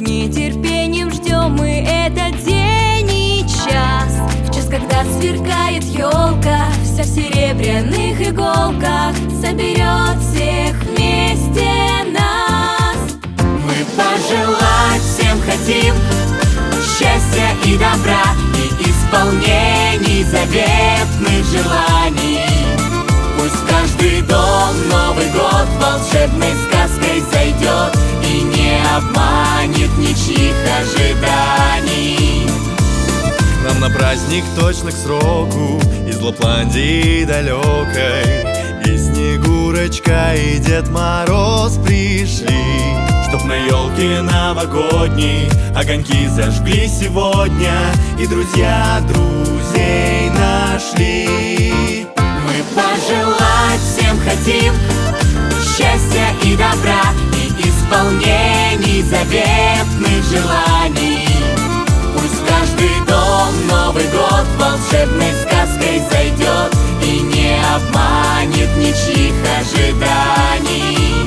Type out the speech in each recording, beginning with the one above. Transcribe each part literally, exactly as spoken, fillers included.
нетерпением ждем мы этот день и час. В час, когда сверкает елка, вся в серебряных иголках, соберет всех вместе нас. Мы пожелать всем хотим счастья и добра, и исполнений заветных желаний. Пусть каждый дом Новый год волшебной сказкой зайдет и не обманет ничьих ожиданий. К нам на праздник точно к сроку из Лапландии далекой и Снегурочка, и Дед Мороз пришли, чтоб на елке новогодней огоньки зажгли сегодня и друзья друзей нашли. Мы пожелать всем хотим счастья и добра, и исполнений заветных желаний. Пусть каждый дом Новый год волшебной сказкой зайдет и не обманет ничьих ожиданий.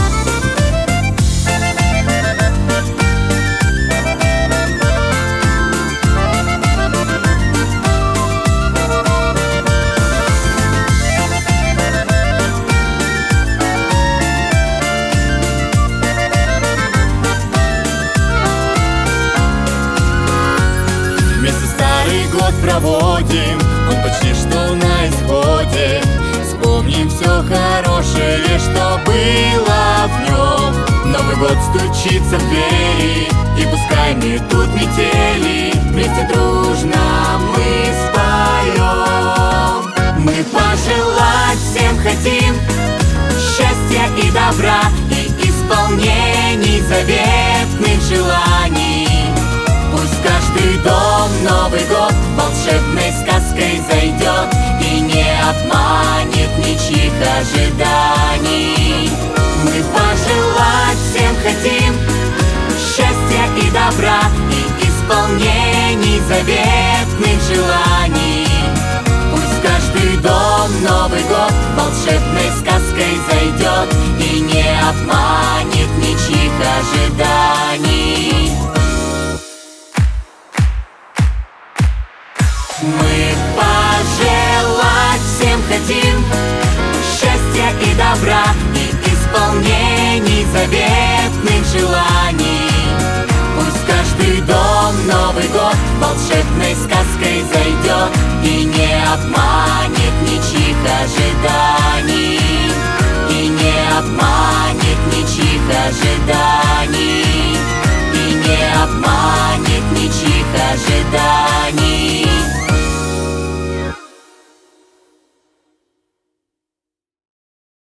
Год проводим, он почти что на исходе. Вспомним все хорошее, что было в нем. Новый год стучится в двери, и пускай метут метели, вместе дружно мы споем. Мы пожелать всем хотим счастья и добра, и исполнений заветных желаний. Пусть каждый дом Новый год волшебной сказкой зайдет и не обманет ничьих ожиданий. Мы пожелать всем хотим счастья и добра, и исполнений заветных желаний. Пусть каждый дом Новый год волшебной сказкой зайдет и не обманет ничьих ожиданий. Мы пожелать всем хотим счастья и добра, и исполнений заветных желаний. Пусть каждый дом Новый год волшебной сказкой зайдет и не обманет ничьих ожиданий, и не обманет ничьих ожиданий.